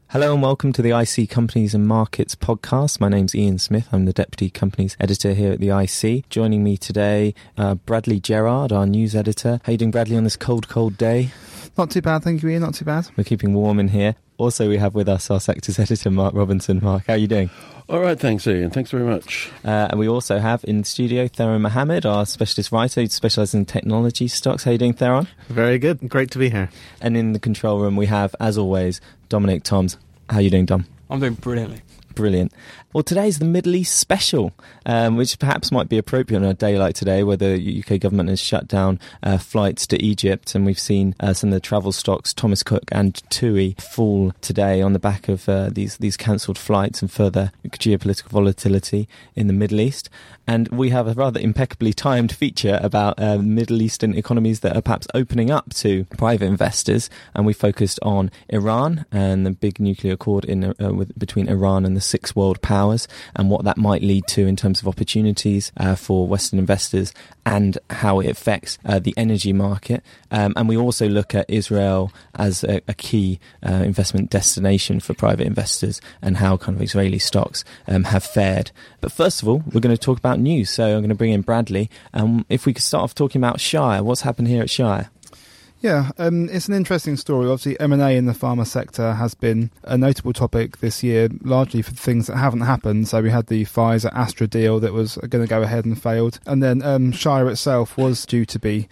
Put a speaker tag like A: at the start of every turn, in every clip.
A: Hello and welcome to the IC Companies and Markets podcast. My name's Ian Smith. I'm the Deputy Companies Editor here at the IC. Joining me today, Bradley Gerard, our news editor. How are you doing, Bradley, on this cold, cold day?
B: Not too bad, thank you, Ian. Not too bad.
A: We're keeping warm in here. Also, we have with us our sector's editor, Mark Robinson. Mark, how are you doing?
C: All right, thanks, Ian. Thanks very much.
A: And we also have in the studio Theron Mohammed, our specialist writer who specialises in technology stocks. How are you doing, Theron?
D: Very good. Great to be here.
A: And in the control room, we have, as always, Dominic Toms. How are you doing, Dom?
E: I'm doing brilliantly.
A: Brilliant. Well, today's the Middle East special, which perhaps might be appropriate on a day like today where the UK government has shut down flights to Egypt, and we've seen some of the travel stocks, Thomas Cook and TUI, fall today on the back of these cancelled flights and further geopolitical volatility in the Middle East. And we have a rather impeccably timed feature about Middle Eastern economies that are perhaps opening up to private investors, and we focused on Iran and the big nuclear accord between Iran and the six world powers, and what that might lead to in terms of opportunities for Western investors and how it affects the energy market. And we also look at Israel as a key investment destination for private investors and how kind of Israeli stocks have fared. But first of all, we're going to talk about news. So I'm going to bring in Bradley. If we could start off talking about Shire, what's happened here at Shire?
B: Yeah, it's an interesting story. Obviously, M&A in the pharma sector has been a notable topic this year, largely for things that haven't happened. So we had the Pfizer-Astra deal that was going to go ahead and failed. And then Shire itself was due to be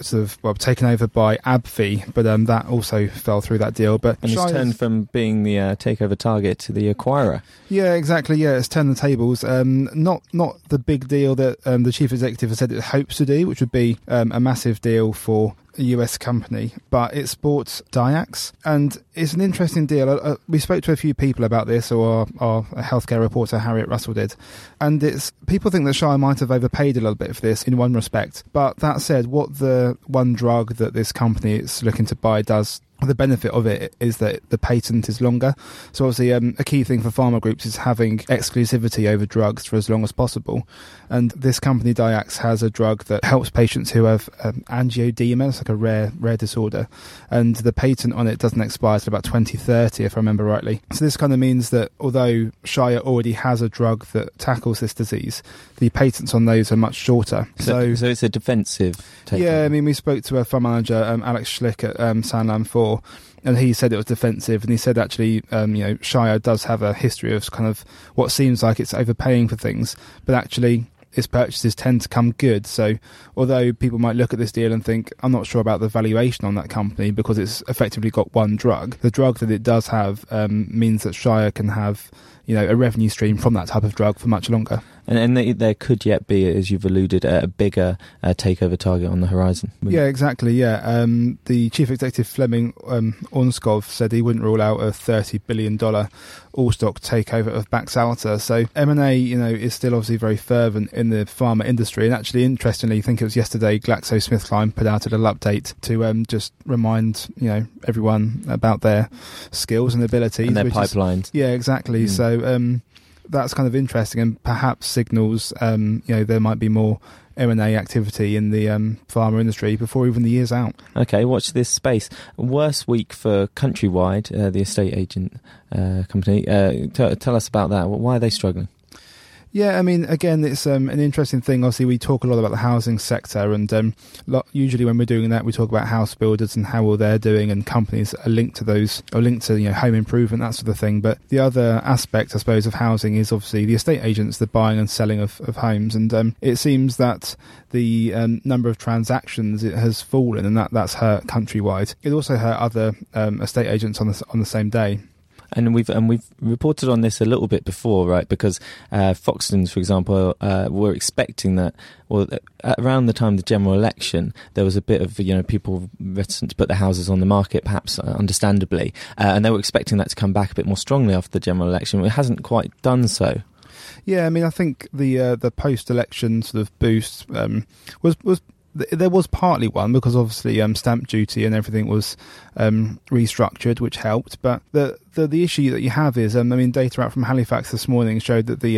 B: taken over by AbbVie, but that also fell through that deal. But
A: and it's turned from being the takeover target to the acquirer.
B: Yeah, exactly. Yeah, it's turned the tables. Not the big deal that the chief executive has said it hopes to do, which would be a massive deal for a US company, but it's bought Dyax, and it's an interesting deal. We spoke to a few people about this, or our healthcare reporter Harriet Russell did, and people think that Shire might have overpaid a little bit for this in one respect. But that said, what the one drug that this company is looking to buy does, the benefit of it is that the patent is longer. So obviously a key thing for pharma groups is having exclusivity over drugs for as long as possible. And this company, Dyax, has a drug that helps patients who have angioedema. It's like a rare disorder. And the patent on it doesn't expire until about 2030, if I remember rightly. So this kind of means that although Shire already has a drug that tackles this disease, the patents on those are much shorter.
A: So it's a defensive takeover.
B: Yeah, I mean, we spoke to a fund manager, Alex Schlick at Sanlam 4, and he said it was defensive, and he said actually Shire does have a history of kind of what seems like it's overpaying for things, but actually its purchases tend to come good. So although people might look at this deal and think, I'm not sure about the valuation on that company because it's effectively got one drug, the drug that it does have means that Shire can have a revenue stream from that type of drug for much longer.
A: And there could yet be, as you've alluded, a bigger takeover target on the horizon.
B: Yeah, exactly, yeah. The chief executive, Flemming Ornskov, said he wouldn't rule out a $30 billion all-stock takeover of Baxalta. So M&A, is still obviously very fervent in the pharma industry. And actually, interestingly, I think it was yesterday, GlaxoSmithKline put out a little update to just remind, everyone about their skills and abilities.
A: And their pipelines.
B: Yeah, exactly. So that's kind of interesting and perhaps signals, there might be more M&A activity in the pharma industry before even the year's out.
A: Okay, watch this space. Worst week for Countrywide, the estate agent company. Tell us about that. Why are they struggling?
B: Yeah, I mean, again, it's an interesting thing. Obviously, we talk a lot about the housing sector, and usually when we're doing that, we talk about house builders and how well they're doing, and companies are linked to those, or linked to home improvement, that sort of thing. But the other aspect, I suppose, of housing is obviously the estate agents, the buying and selling of homes, and it seems that the number of transactions has fallen, and that's hurt Countrywide. It also hurt other estate agents on the same day.
A: And we've reported on this a little bit before, right? Because Foxtons, for example, were expecting that. Well, around the time of the general election, there was a bit of people reticent to put their houses on the market, perhaps understandably, and they were expecting that to come back a bit more strongly after the general election. It hasn't quite done so.
B: Yeah, I mean, I think the post-election sort of boost was. There was partly one because obviously stamp duty and everything was restructured, which helped. But the issue that you have is, data out from Halifax this morning showed that the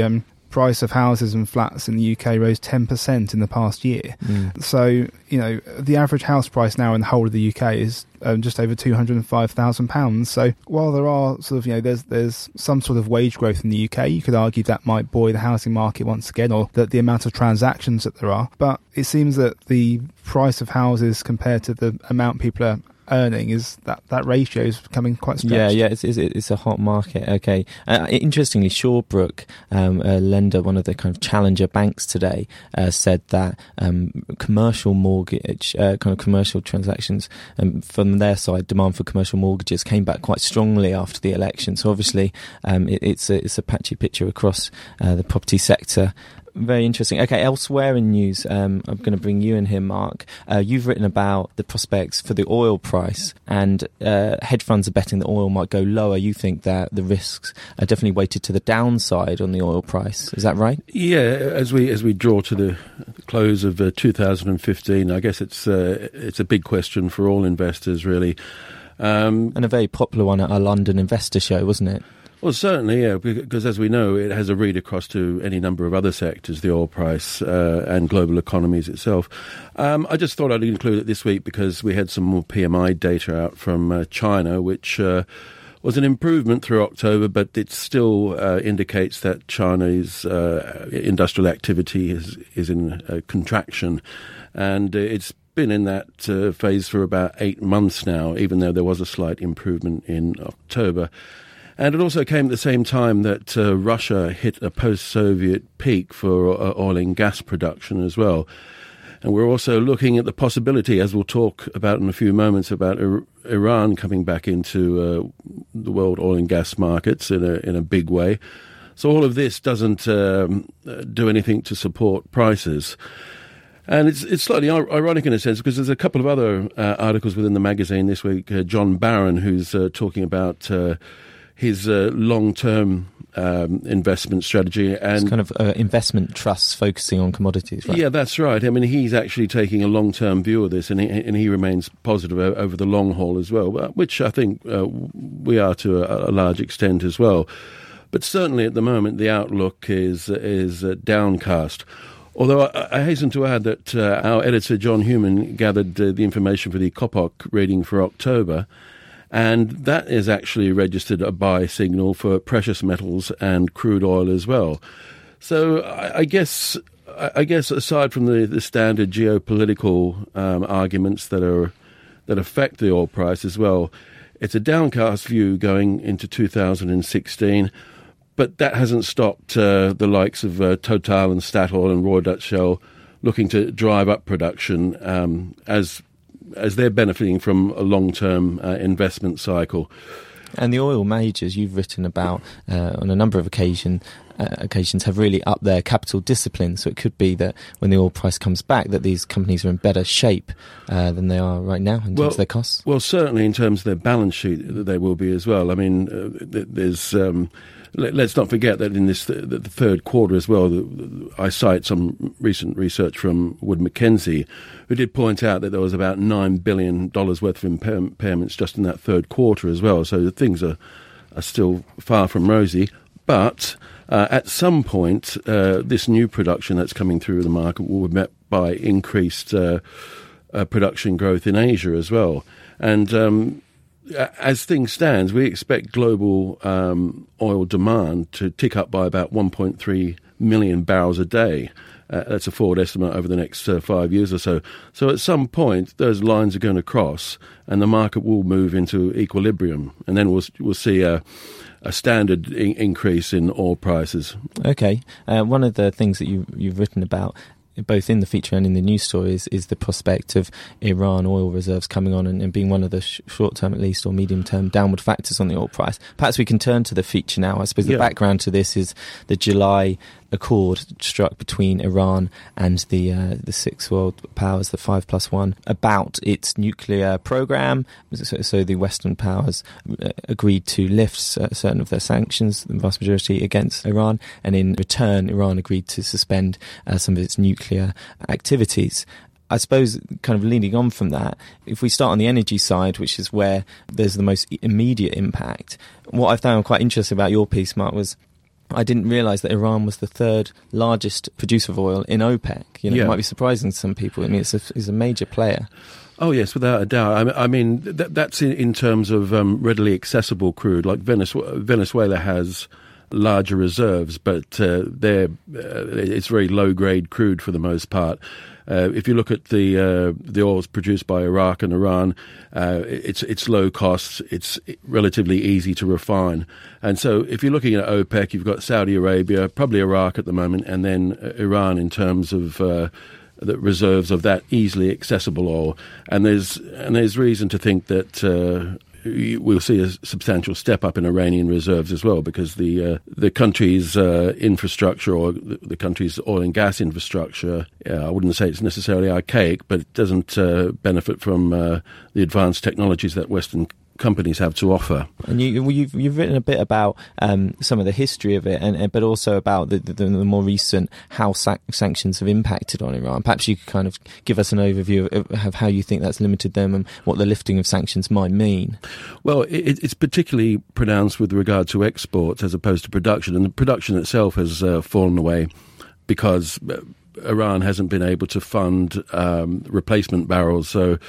B: price of houses and flats in the UK rose 10% in the past year. So, the average house price now in the whole of the UK is just over £205,000. So while there are sort of, there's some sort of wage growth in the UK, you could argue that might buoy the housing market once again, or that the amount of transactions that there are. But it seems that the price of houses compared to the amount people are earning is that ratio is becoming quite stretched.
A: Yeah, it's a hot market. Okay. Interestingly, Shawbrook, a lender, one of the kind of challenger banks today, said that commercial mortgage, kind of commercial transactions, from their side, demand for commercial mortgages came back quite strongly after the election. So obviously, it's a patchy picture across the property sector. Very interesting. Okay, elsewhere in news, I'm going to bring you in here, Mark. You've written about the prospects for the oil price, and hedge funds are betting that oil might go lower. You think that the risks are definitely weighted to the downside on the oil price. Is that right?
C: Yeah, as we draw to the close of 2015, I guess it's a big question for all investors, really.
A: And a very popular one at our London Investor Show, wasn't it?
C: Well, certainly, yeah, because as we know, it has a read across to any number of other sectors, the oil price and global economies itself. I just thought I'd include it this week because we had some more PMI data out from China, which was an improvement through October, but it still indicates that China's industrial activity is in contraction, and it's been in that phase for about 8 months now, even though there was a slight improvement in October. And it also came at the same time that Russia hit a post-Soviet peak for oil and gas production as well. And we're also looking at the possibility, as we'll talk about in a few moments, about Iran coming back into the world oil and gas markets in a big way. So all of this doesn't do anything to support prices. And it's slightly ironic in a sense because there's a couple of other articles within the magazine this week. John Barron, who's talking about his long-term investment strategy. And
A: it's kind of investment trusts focusing on commodities, right?
C: Yeah, that's right. I mean, he's actually taking a long-term view of this, and he remains positive over the long haul as well, which I think we are to a large extent as well. But certainly at the moment, the outlook is downcast. Although I hasten to add that our editor, John Human, gathered the information for the COPOC reading for October, and that is actually registered a buy signal for precious metals and crude oil as well. So I guess aside from the standard geopolitical arguments that affect the oil price as well, it's a downcast view going into 2016. But that hasn't stopped the likes of Total and Statoil and Royal Dutch Shell looking to drive up production as they're benefiting from a long-term investment cycle.
A: And the oil majors you've written about on a number of occasions have really upped their capital discipline. So it could be that when the oil price comes back, that these companies are in better shape than they are right now in terms of their costs. Well,
C: certainly in terms of their balance sheet, they will be as well. I mean, there's... Let's not forget that in the third quarter as well, I cite some recent research from Wood Mackenzie, who did point out that there was about $9 billion worth of impairments just in that third quarter as well. So things are still far from rosy. But at some point, this new production that's coming through the market will be met by increased production growth in Asia as well. And as things stand, we expect global oil demand to tick up by about 1.3 million barrels a day. That's a forward estimate over the next 5 years or so. So at some point, those lines are going to cross and the market will move into equilibrium. And then we'll see a standard increase in oil prices.
A: Okay. One of the things that you've written about, both in the feature and in the news stories, is the prospect of Iran oil reserves coming on and being one of the short-term at least or medium-term downward factors on the oil price. Perhaps we can turn to the feature now. I suppose the background to this is the July accord struck between Iran and the six world powers, the 5+1, about its nuclear program. So the Western powers agreed to lift certain of their sanctions, the vast majority against Iran, and in return Iran agreed to suspend some of its nuclear activities. I suppose, kind of leading on from that, if we start on the energy side, which is where there's the most immediate impact, what I found quite interesting about your piece, Mark, was I didn't realise that Iran was the third largest producer of oil in OPEC. It might be surprising to some people. I mean, it's a major player.
C: Oh, yes, without a doubt. I mean, that's in terms of readily accessible crude. Like Venezuela has larger reserves, but it's very low-grade crude for the most part. If you look at the oils produced by Iraq and Iran, it's low cost, it's relatively easy to refine. And so if you're looking at OPEC, you've got Saudi Arabia, probably Iraq at the moment, and then Iran in terms of the reserves of that easily accessible oil. And there's reason to think that we'll see a substantial step up in Iranian reserves as well, because the country's infrastructure, or the country's oil and gas infrastructure, I wouldn't say it's necessarily archaic, but it doesn't benefit from the advanced technologies that Western companies have to offer.
A: And you've written a bit about some of the history of it, but also about the more recent how sanctions have impacted on Iran. Perhaps you could kind of give us an overview of how you think that's limited them and what the lifting of sanctions might mean.
C: Well, it's particularly pronounced with regard to exports as opposed to production, and the production itself has fallen away because Iran hasn't been able to fund replacement barrels. So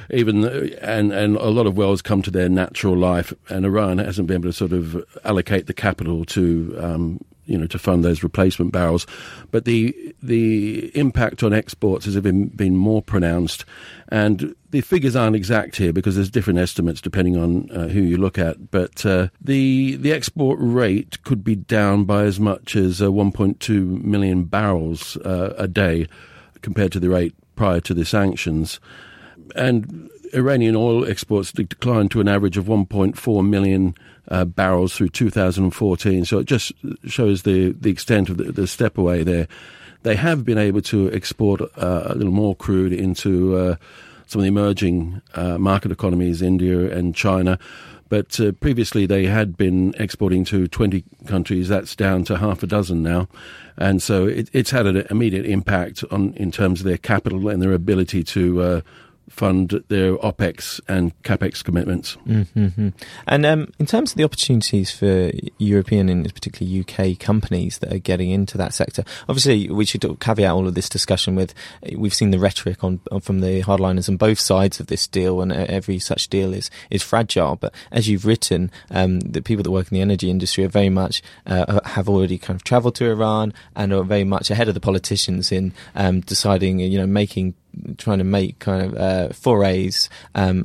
C: and a lot of wells come to their natural life, and Iran hasn't been able to sort of allocate the capital to to fund those replacement barrels. But the impact on exports has been more pronounced, and the figures aren't exact here because there's different estimates depending on who you look at. But the export rate could be down by as much as 1.2 million barrels a day compared to the rate prior to the sanctions. And Iranian oil exports declined to an average of 1.4 million barrels through 2014. So it just shows the extent of the step away there. They have been able to export a little more crude into some of the emerging market economies, India and China. But previously they had been exporting to 20 countries. That's down to half a dozen now. And so it's had an immediate impact in terms of their capital and their ability to fund their OPEX and CAPEX commitments.
A: Mm-hmm. And in terms of the opportunities for European and particularly UK companies that are getting into that sector, obviously we should caveat all of this discussion with, we've seen the rhetoric from the hardliners on both sides of this deal, and every such deal is fragile. But as you've written, the people that work in the energy industry are very much have already kind of travelled to Iran and are very much ahead of the politicians in deciding, trying to make kind of forays and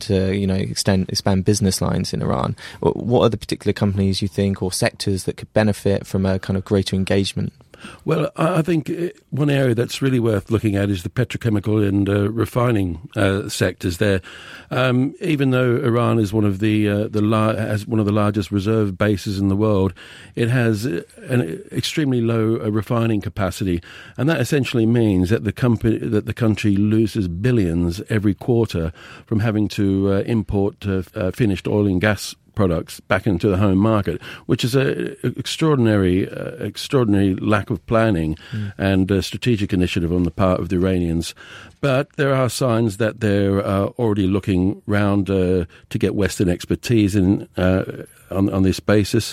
A: expand business lines in Iran. What are the particular companies you think, or sectors, that could benefit from a kind of greater engagement?
C: Well, I think one area that's really worth looking at is the petrochemical and refining sectors there. Even though Iran is one of has one of the largest reserve bases in the world, it has an extremely low refining capacity, and that essentially means that the country loses billions every quarter from having to import finished oil and gas products back into the home market, which is an extraordinary lack of planning and strategic initiative on the part of the Iranians. But there are signs that they're already looking round to get Western expertise on this basis.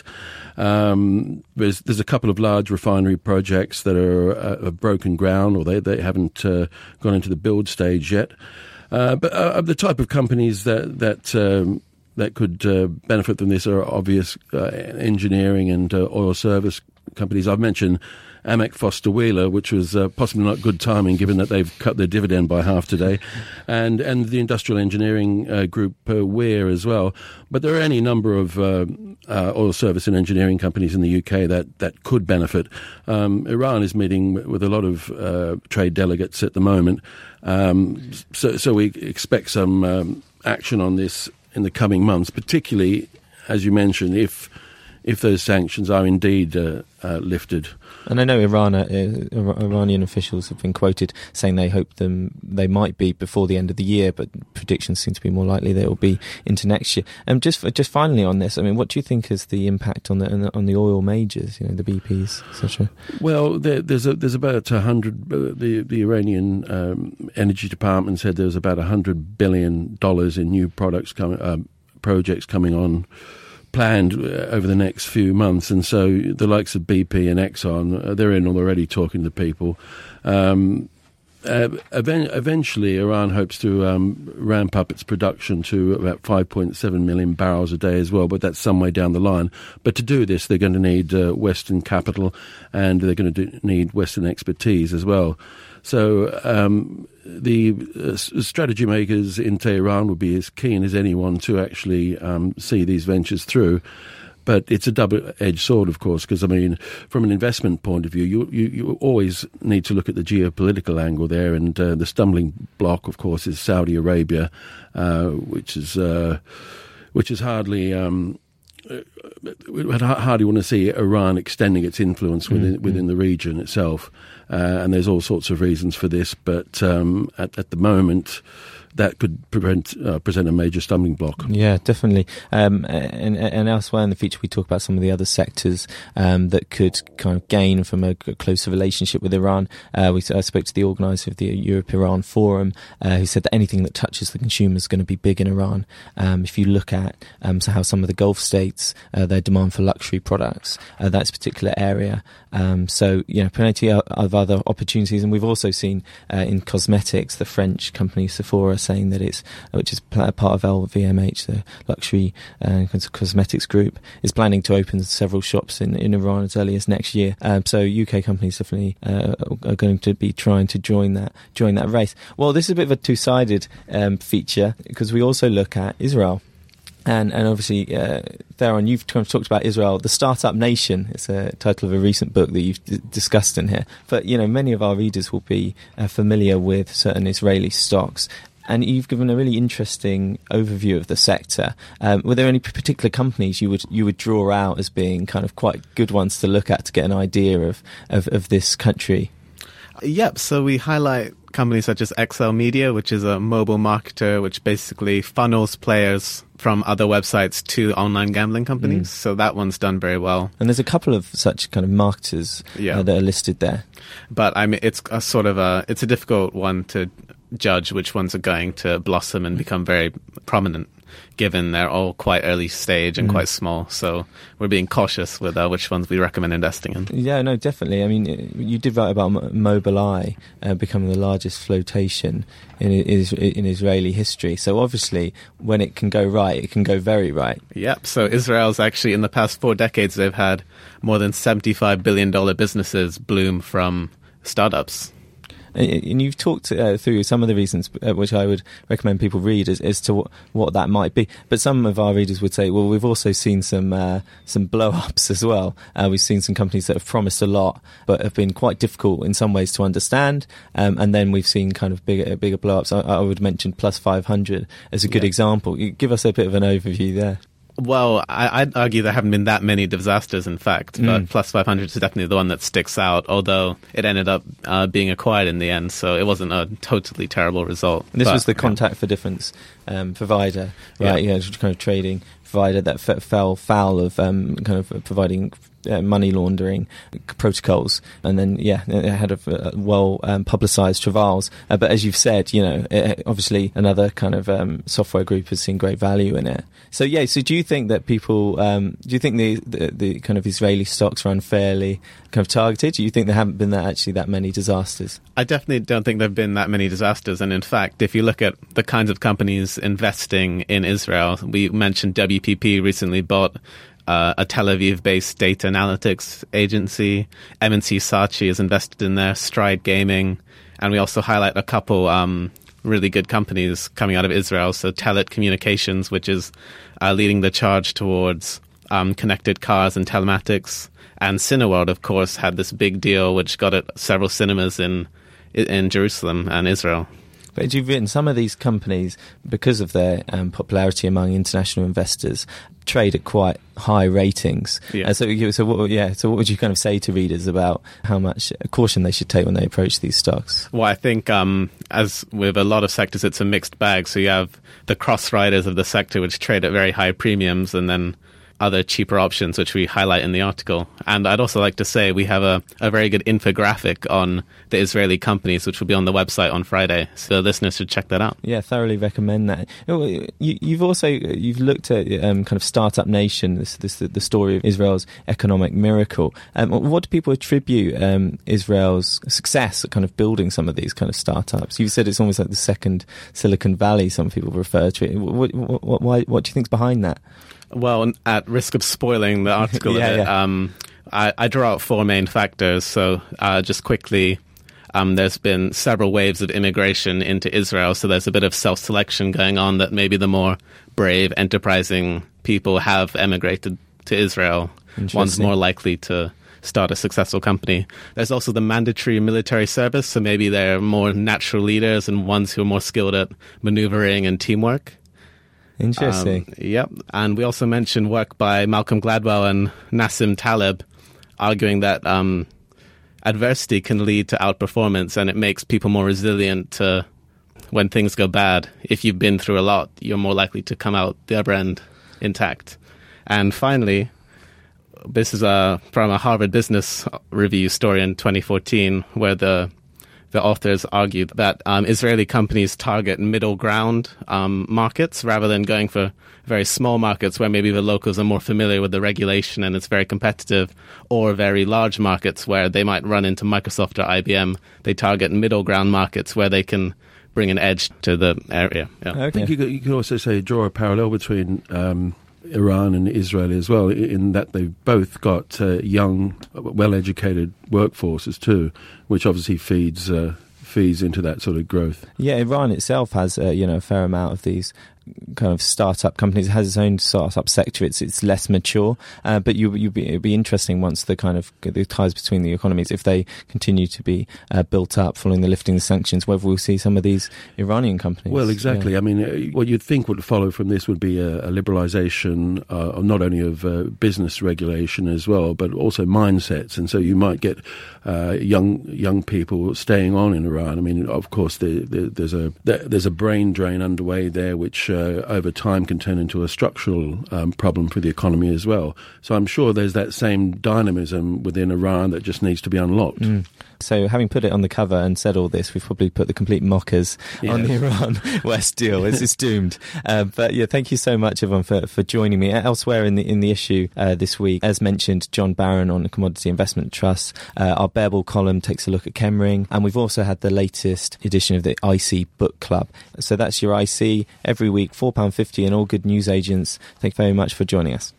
C: There's a couple of large refinery projects that are broken ground, or they haven't gone into the build stage yet. But of the type of companies that could benefit from this are obvious engineering and oil service companies. I've mentioned Amec Foster Wheeler, which was possibly not good timing given that they've cut their dividend by half today, and the industrial engineering group Weir as well. But there are any number of oil service and engineering companies in the UK that could benefit. Iran is meeting with a lot of trade delegates at the moment, so we expect some action on this in the coming months, particularly, as you mentioned, if those sanctions are indeed lifted.
A: And I know Iranian officials have been quoted saying they hope they might be before the end of the year, but predictions seem to be more likely they will be into next year. And just finally on this, I mean, what do you think is the impact on the oil majors, the BPs, etc.? Well,
C: there's about 100. The Iranian Energy Department said there's about $100 billion in new projects coming on planned over the next few months, and so the likes of BP and Exxon, they're in already talking to people. Eventually, Iran hopes to ramp up its production to about 5.7 million barrels a day as well, but that's some way down the line. But to do this, they're going to need Western capital, and they're going to need Western expertise as well. So the strategy makers in Tehran would be as keen as anyone to actually see these ventures through. But it's a double-edged sword, of course, because, I mean, from an investment point of view, you always need to look at the geopolitical angle there, and the stumbling block, of course, is Saudi Arabia, which is hardly want to see Iran extending its influence within the region itself. And there's all sorts of reasons for this, but at the moment, that could present a major stumbling block.
A: Yeah, definitely. And elsewhere in the feature, we talk about some of the other sectors that could kind of gain from a closer relationship with Iran. I spoke to the organiser of the Europe-Iran Forum, who said that anything that touches the consumer is going to be big in Iran. If you look at how some of the Gulf states, their demand for luxury products, that's a particular area. So, plenty of other opportunities. And we've also seen in cosmetics, the French company Sephora saying that which is part of LVMH, the luxury cosmetics group, is planning to open several shops in Iran as early as next year. So UK companies definitely are going to be trying to join that race. Well, this is a bit of a two-sided feature, because we also look at Israel. And obviously, Theron, you've kind of talked about Israel, the startup nation. It's a title of a recent book that you've discussed in here. But, many of our readers will be familiar with certain Israeli stocks. And you've given a really interesting overview of the sector. Were there any particular companies you would draw out as being kind of quite good ones to look at to get an idea of this country?
D: Yep, so we highlight companies such as XL Media, which is a mobile marketer which basically funnels players from other websites to online gambling companies. So that one's done very well.
A: And there's a couple of such kind of marketers that are listed there.
D: But I mean, it's a difficult one to judge which ones are going to blossom and become very prominent, given they're all quite early stage and quite small. So we're being cautious with which ones we recommend investing in.
A: Yeah, no, definitely. I mean, you did write about Mobileye becoming the largest flotation in Israeli history. So obviously, when it can go right, it can go very right.
D: Yep. So Israel's actually, in the past 4 decades, they've had more than $75 billion businesses bloom from startups.
A: And you've talked through some of the reasons which I would recommend people read as to what that might be. But some of our readers would say, well, we've also seen some blow-ups as well. We've seen some companies that have promised a lot but have been quite difficult in some ways to understand. And then we've seen kind of bigger blow-ups. I would mention Plus 500 as a good example. You give us a bit of an overview there.
D: Well, I'd argue there haven't been that many disasters, in fact, but Plus 500 is definitely the one that sticks out, although it ended up being acquired in the end, so it wasn't a totally terrible result.
A: And this was the Contact for Difference provider, right? Yeah. Kind of trading provider that fell foul of kind of providing money laundering protocols, and then it had a well publicised travails. But as you've said, obviously another kind of software group has seen great value in it. So so do you think that people? Do you think the kind of Israeli stocks are unfairly kind of targeted? Do you think there haven't been that many disasters?
D: I definitely don't think there have been that many disasters. And in fact, if you look at the kinds of companies investing in Israel, we mentioned WPP recently bought a Tel Aviv-based data analytics agency. M&C Saatchi is invested in there, Stride Gaming, and we also highlight a couple really good companies coming out of Israel. So Telit Communications, which is leading the charge towards connected cars and telematics. And Cineworld, of course, had this big deal which got it several cinemas in Jerusalem and Israel.
A: But you've written some of these companies, because of their popularity among international investors, trade at quite high ratings. Yeah. So what would you kind of say to readers about how much caution they should take when they approach these stocks?
D: Well, I think as with a lot of sectors, it's a mixed bag. So you have the cross riders of the sector which trade at very high premiums, and then other cheaper options, which we highlight in the article. And I'd also like to say we have a very good infographic on the Israeli companies, which will be on the website on Friday. So listeners should check that out.
A: Yeah, thoroughly recommend that. You've looked at kind of Startup Nation, the story of Israel's economic miracle. What do people attribute Israel's success at kind of building some of these kind of startups? You said it's almost like the second Silicon Valley, some people refer to it. What do you think's behind that?
D: Well, at risk of spoiling the article I draw out four main factors. So just quickly, there's been several waves of immigration into Israel, so there's a bit of self-selection going on that maybe the more brave, enterprising people have emigrated to Israel. One's more likely to start a successful company. There's also the mandatory military service, so maybe they're more natural leaders and ones who are more skilled at maneuvering and teamwork.
A: Interesting.
D: Yep. And we also mentioned work by Malcolm Gladwell and Nassim Taleb, arguing that adversity can lead to outperformance, and it makes people more resilient to when things go bad. If you've been through a lot, you're more likely to come out the other end intact. And finally, this is from a Harvard Business Review story in 2014, where the authors argued that Israeli companies target middle ground markets rather than going for very small markets where maybe the locals are more familiar with the regulation and it's very competitive, or very large markets where they might run into Microsoft or IBM. They target middle ground markets where they can bring an edge to the area. Yeah.
C: I think you could also draw a parallel between Iran and Israel as well, in that they've both got young, well-educated workforces too, which obviously feeds into that sort of growth.
A: Yeah, Iran itself has a fair amount of these kind of startup companies. It has its own startup sector. It's less mature, but it'd be interesting once the kind of the ties between the economies, if they continue to be built up following the lifting of the sanctions, whether we'll see some of these Iranian companies.
C: Well, exactly.
A: Yeah.
C: I mean, what you'd think would follow from this would be a liberalisation not only of business regulation as well, but also mindsets. And so you might get young people staying on in Iran. I mean, of course, there's a brain drain underway there, which over time can turn into a structural problem for the economy as well. So I'm sure there's that same dynamism within Iran that just needs to be unlocked.
A: So having put it on the cover and said all this, we've probably put the complete mockers on the Iran-West deal. It's doomed. But yeah, thank you so much, Yvonne, for joining me. Elsewhere in the issue this week, as mentioned, John Barron on the Commodity Investment Trust. Our Bear column takes a look at Chemring. And we've also had the latest edition of the IC Book Club. So that's your IC every week, £4.50, and all good news agents. Thank you very much for joining us.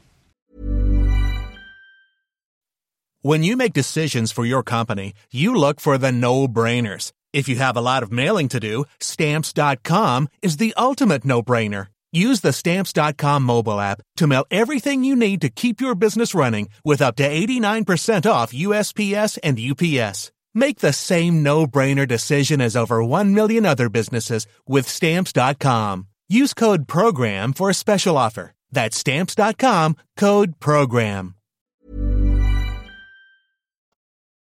E: When you make decisions for your company, you look for the no-brainers. If you have a lot of mailing to do, Stamps.com is the ultimate no-brainer. Use the Stamps.com mobile app to mail everything you need to keep your business running with up to 89% off USPS and UPS. Make the same no-brainer decision as over 1 million other businesses with Stamps.com. Use code PROGRAM for a special offer. That's Stamps.com, code PROGRAM.